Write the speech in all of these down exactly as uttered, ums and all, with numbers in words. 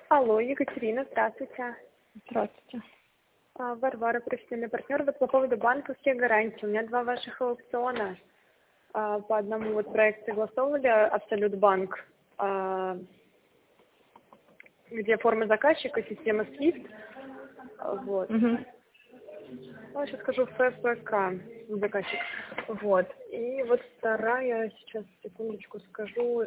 Алло, Екатерина, здравствуйте. Здравствуйте. А, Варвара, профессиональный партнер. Вот по поводу банковских гарантий. У меня два ваших аукциона. А, по одному вот проект согласовывали Абсолют Банк, а, где форма заказчика, система свифт. Вот. Угу. Ну, сейчас скажу ФПК, заказчик. Вот. И вот вторая, сейчас, секундочку скажу.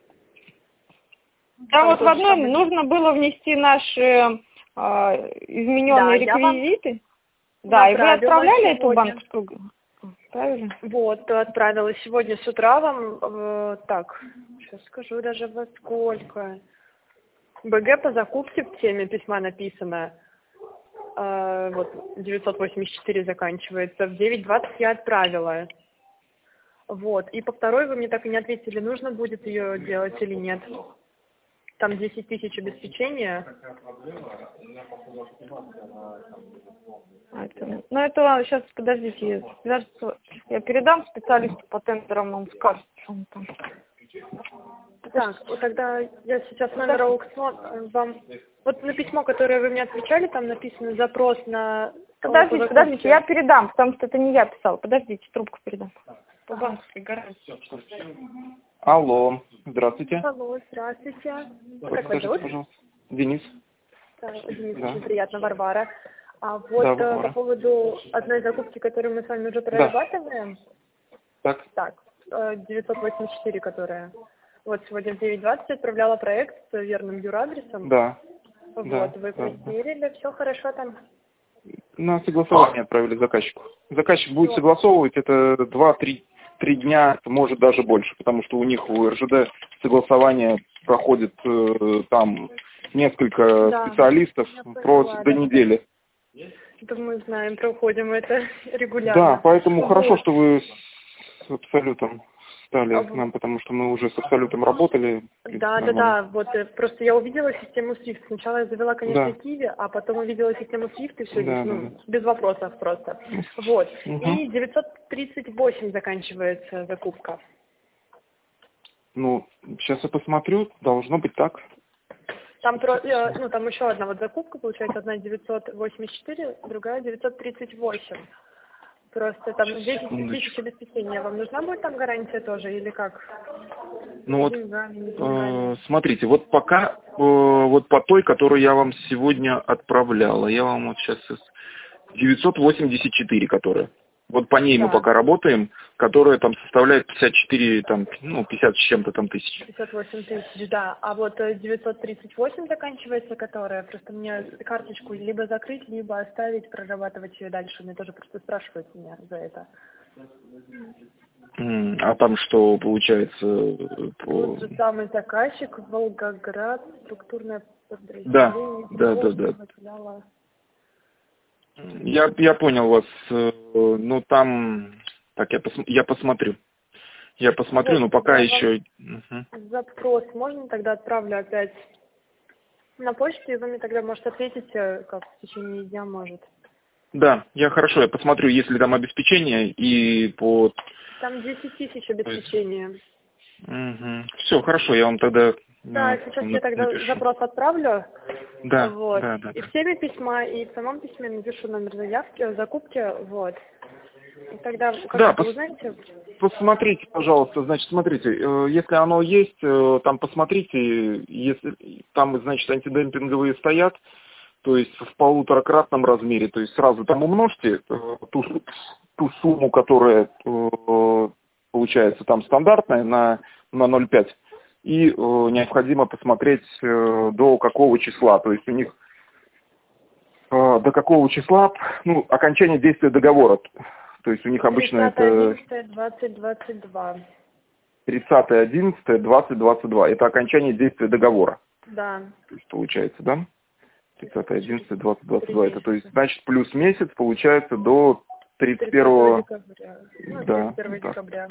Да, Там вот в тоже одном самое. нужно было внести наши э, измененные Да, я вам реквизиты. Да, и вы направила отправляли эту сегодня. банковскую? Правильно? Вот, отправила сегодня с утра вам, э, так, сейчас скажу даже во сколько. БГ по закупке в теме письма написано, э, вот, девятьсот восемьдесят четыре заканчивается, в девять двадцать я отправила. Вот, и по второй вы мне так и не ответили, нужно будет ее делать или нет. Там десять тысяч обеспечения. А это- Ну, это сейчас, подождите, свяжется- я передам специалисту по тендерам, он скажет, что он там. Так, вот тогда я сейчас номер аукциона вам... Вот на письмо, которое вы мне отвечали, там написано запрос на... Подождите, подождите, я передам, потому что это не я писала. Подождите, трубку передам. По банковской гарантии. Алло, здравствуйте. Алло, здравствуйте. Как вас Скажите, зовут? пожалуйста. Денис. Да, Денис, Да. очень приятно, Варвара. А вот Да, э, Варвара. по поводу одной закупки, которую мы с вами уже прорабатываем, Так. так, э, девятьсот восемьдесят четыре, которая, вот сегодня в девять двадцать отправляла проект с верным юрадресом. Да. Вот, да, вы да, проверили, все хорошо там? На согласование отправили заказчику. Заказчик будет согласовывать, это два-три три дня, может даже больше, потому что у них у РЖД согласование проходит э, там несколько Да, специалистов я про поняла, до да. недели. Это мы знаем, проходим это регулярно. Да, поэтому Вот. хорошо, что вы с Абсолютом стали А к вы- нам, потому что мы уже с Абсолютом работали. в принципе, Да, да, нормально. да, вот э, просто я увидела систему свифт. Сначала я завела, конечно, Да. Киви, а потом увидела систему свифт и все Да, здесь, да, ну, да. без вопросов просто. Вот. Мгм. И девятьсот тридцать восемь заканчивается закупка. Ну, сейчас я посмотрю, должно быть так. Там, про, э, ну, там еще одна вот закупка, получается, одна девятьсот восемьдесят четыре, другая девятьсот тридцать восемь. Просто там десять тысяч обеспечения. Вам нужна будет там гарантия тоже или как? Ну вот, Деньгами, не деньгами. э, смотрите, вот пока, э, вот по той, которую я вам сегодня отправляла, я вам вот сейчас девятьсот восемьдесят четыре, которая. Вот по ней мы Да. пока работаем, которая там составляет пятьдесят четыре, там, ну, пятьдесят с чем-то там тысяч. пятьдесят восемь тысяч, да. А вот э, девятьсот тридцать восемь заканчивается, которая, просто мне карточку либо закрыть, либо оставить, прорабатывать ее дальше. Мне тоже просто спрашивают меня за это. М, А там что получается? э, По... Тот же самый заказчик, Волгоград, структурное Да, подразделение, да, да, да. материала. Я, я понял вас, э, ну там, так, я, пос, я посмотрю. Я посмотрю, Вот, но пока я еще... вам запрос можно тогда отправлю опять на почту, и вы мне тогда, может, ответите, как в течение дня, может. Да, я хорошо, я посмотрю, есть ли там обеспечение и по... Там десять тысяч обеспечения. Угу. Все, хорошо, я вам тогда Да, э, сейчас я на- тогда напишу. запрос отправлю. Да, Вот. да, да, И да. в теме письма, и в самом письме напишу номер заявки, закупки, вот. И тогда, Да, когда пос- вы узнаете, посмотрите, пожалуйста, значит, смотрите, э, если оно есть, э, там посмотрите, если там, значит, антидемпинговые стоят, то есть в полуторакратном размере, то есть сразу там умножьте э, ту, су- ту сумму, которая э, получается там стандартная на, на ноль целых пять десятых, и э, необходимо посмотреть э, до какого числа, то есть у них э, до какого числа, ну, окончание действия договора, то есть у них обычно это тридцатое одиннадцатое двадцать двадцать два. тридцатое одиннадцатое двадцать двадцать два, это окончание действия договора, Да. то есть получается, да? тридцатое одиннадцатое двадцать двадцать два, это то есть, значит, плюс месяц получается до тридцать первого декабря. Ну, да, тридцать первого да. декабря.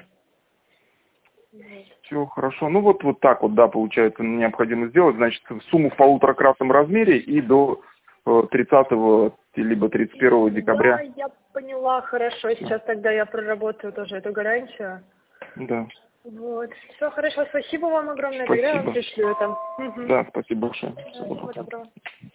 Все хорошо. Ну вот, вот так вот, да, получается, необходимо сделать. Значит, сумму в полуторакратном размере и до э, тридцатого либо тридцать первого декабря. Да, я поняла, хорошо. Сейчас тогда я проработаю тоже эту гарантию. Да. Вот. Все, хорошо, спасибо вам огромное. Спасибо. Тогда я вам пришлю это. Угу. Да, спасибо большое. Всего Всего доброго. доброго.